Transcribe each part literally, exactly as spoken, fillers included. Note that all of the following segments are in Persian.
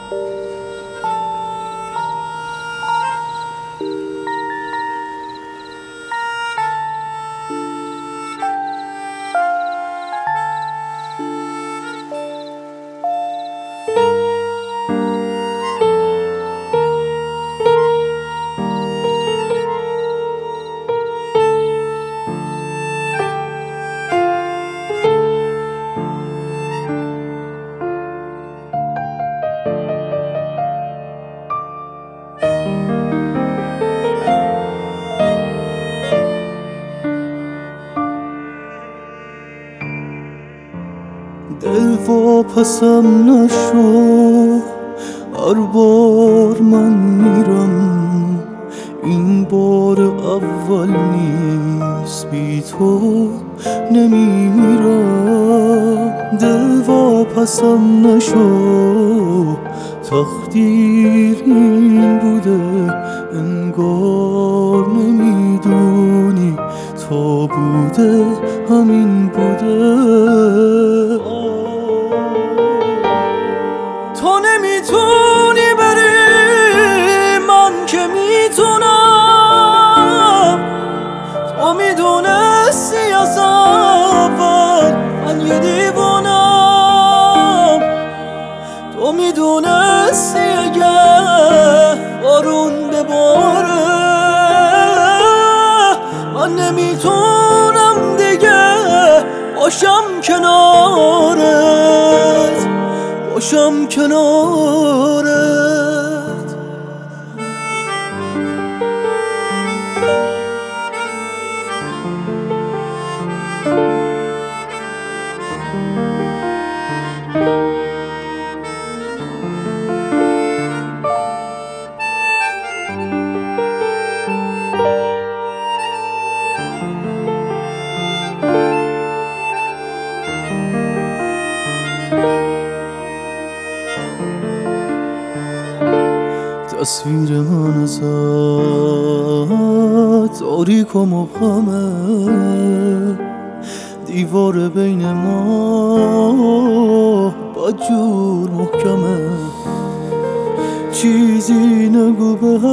دل واپسم نشو، هر بار من میرم، این بار اول نیست، بی تو نمیمیرم. دل واپسم نشو، تقدیر این بوده، انگار نمیدونی تا بوده همین بوده. تو نمیتونی بری، من که میتونم. تو میدونستی از اول من یه دیوانم. تو میدونستی اگه بارون بباره من نمیتونم دیگه باشم کنارت، باشم کنارت. تصویر من ازت تاریک و مبهمه، دیوار بین ما بدجور محکمه. چیزی نگو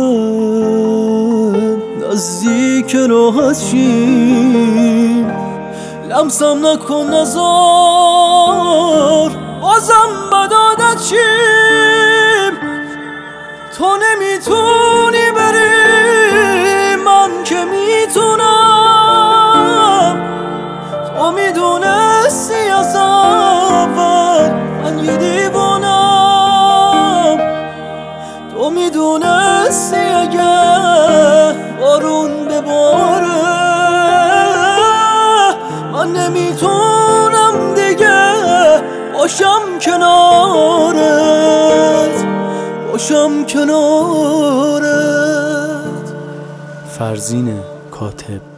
بهم، نزدیک راحت شیم، لمسم نکن نزار بازم بد عادت شیم. تو نمیتونی بری، من که میتونم. تو میدونستی از اول من یه دیوانم. تو میدونستی اگه بارون بباره من نمیتونم دیگه باشم کنارت، باشم کنارت. فرزین کاتب.